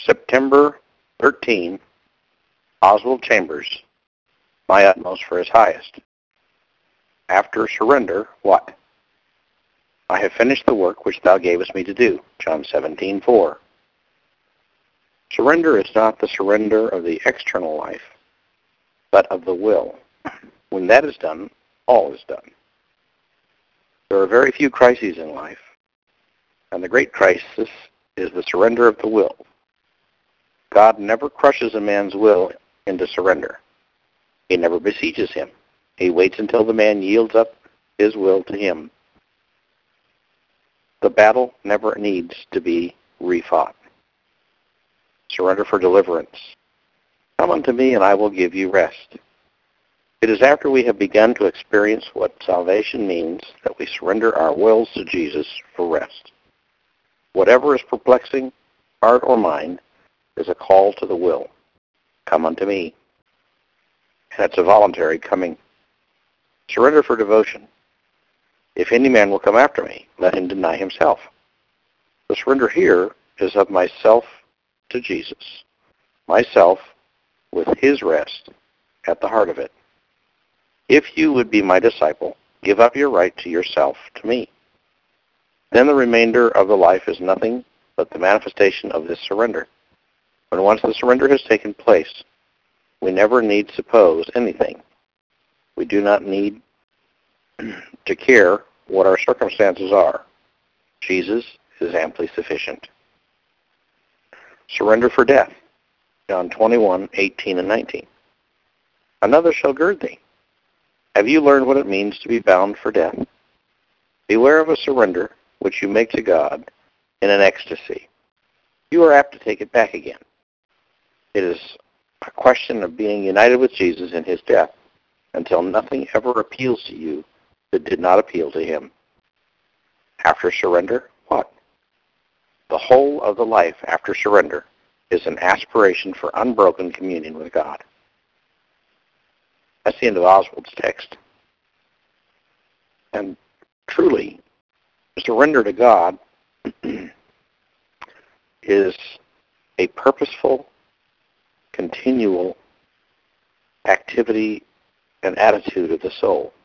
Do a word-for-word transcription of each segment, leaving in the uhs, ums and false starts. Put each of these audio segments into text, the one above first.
September thirteenth, Oswald Chambers, my utmost for his highest. After surrender, what? I have finished the work which thou gavest me to do. John seventeen four. Surrender is not the surrender of the external life, but of the will. When that is done, all is done. There are very few crises in life, and the great crisis is the surrender of the will. God never crushes a man's will into surrender. He never besieges him. He waits until the man yields up his will to him. The battle never needs to be refought. Surrender for deliverance. Come unto me, and I will give you rest. It is after we have begun to experience what salvation means that we surrender our wills to Jesus for rest. Whatever is perplexing, heart or mind, is a call to the will. Come unto me. And it's a voluntary coming. Surrender for devotion. If any man will come after me, let him deny himself. The surrender here is of myself to Jesus. Myself with his rest at the heart of it. If you would be my disciple, give up your right to yourself to me. Then the remainder of the life is nothing but the manifestation of this surrender. When once the surrender has taken place, we never need suppose anything. We do not need to care what our circumstances are. Jesus is amply sufficient. Surrender for death. John twenty-one eighteen and nineteen. Another shall gird thee. Have you learned what it means to be bound for death? Beware of a surrender which you make to God in an ecstasy. You are apt to take it back again. It is a question of being united with Jesus in his death until nothing ever appeals to you that did not appeal to him. After surrender, what? The whole of the life after surrender is an aspiration for unbroken communion with God. That's the end of Oswald's text. And truly, surrender to God is a purposeful, continual activity and attitude of the soul.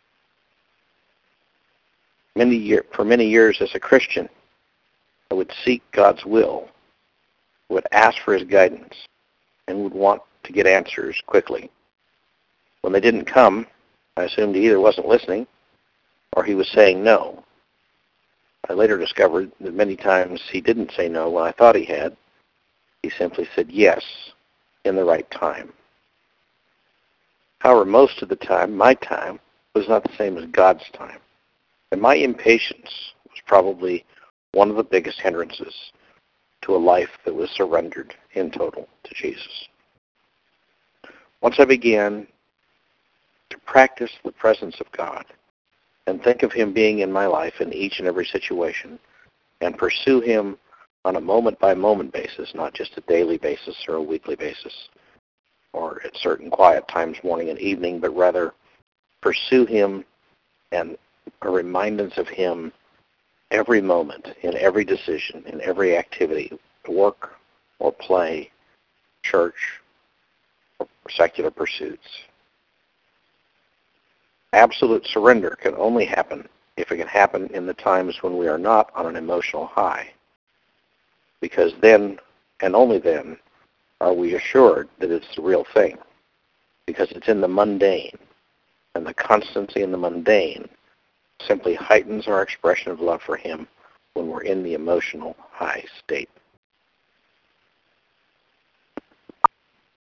Many year, for many years as a Christian, I would seek God's will, would ask for his guidance, and would want to get answers quickly. When they didn't come, I assumed he either wasn't listening or he was saying no. I later discovered that many times he didn't say no when I thought he had. He simply said yes in the right time. However, most of the time, my time was not the same as God's time. And my impatience was probably one of the biggest hindrances to a life that was surrendered in total to Jesus. Once I began to practice the presence of God and think of him being in my life in each and every situation and pursue him on a moment-by-moment basis, not just a daily basis or a weekly basis or at certain quiet times, morning and evening, but rather pursue him and a remindance of him every moment, in every decision, in every activity, work or play, church, or secular pursuits. Absolute surrender can only happen if it can happen in the times when we are not on an emotional high, because then, and only then, are we assured that it's the real thing, because it's in the mundane, and the constancy in the mundane simply heightens our expression of love for him when we're in the emotional high state.